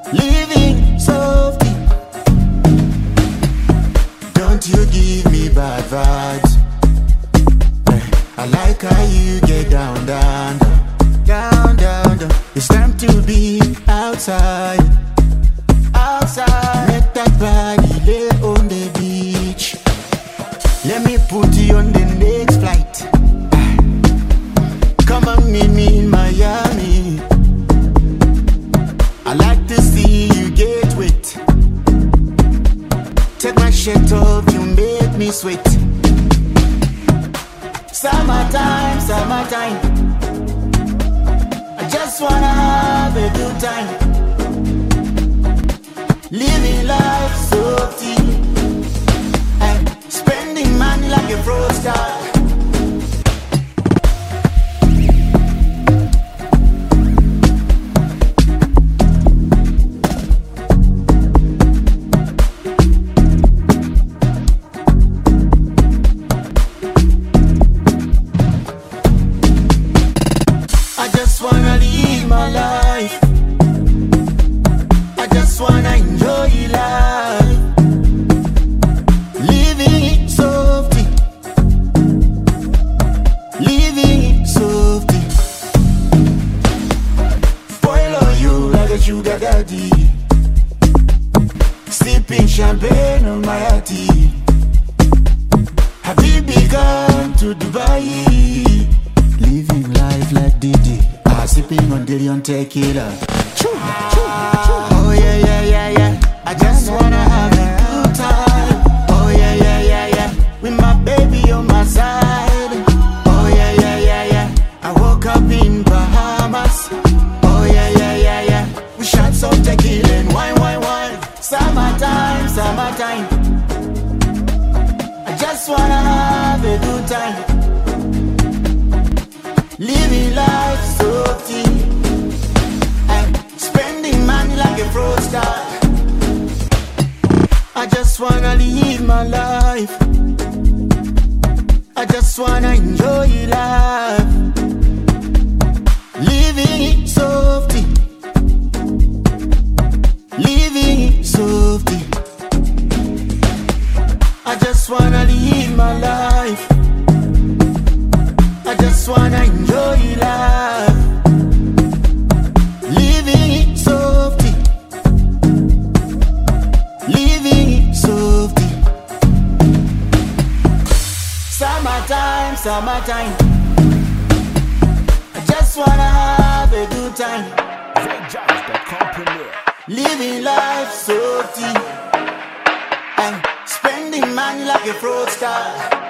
living softly. Don't you give me bad vibes. I like how you get down, down, down, down, down, down. It's time to be outside, outside. Let that body lay on the beach. Let me put you on the next flight. Come and meet me in Miami. I like to see you get wet. Take my shirt off, you make me sweat. Summertime, summertime. I just wanna have a good time. Living life softy and spending money like a fraudster. I just wanna live my life. I just wanna enjoy life. Living it softly. Living it softly. Spoil on you like a sugar daddy. Sipping champagne on my hearty. Habibi come to Dubai. Living life like Didi. Sipping on Diddy on tequila. Oh yeah, yeah, yeah, yeah. I just wanna have a good time. Oh yeah, yeah, yeah, yeah. With my baby on my side. Oh yeah, yeah, yeah, yeah. I woke up in Bahamas. Oh yeah, yeah, yeah, yeah. We shot some tequila and wine, wine, wine. Summertime, summertime. I just wanna have a good time. Living life softy and spending money like a fraudster. I just wanna live my life. I just wanna enjoy life. Living it softy. Living it softy. I just wanna live my life. I just wanna enjoy life. Living it softly. Living it softly. Summertime, summertime. I just wanna have a good time. Living life softly and spending money like a fraudster.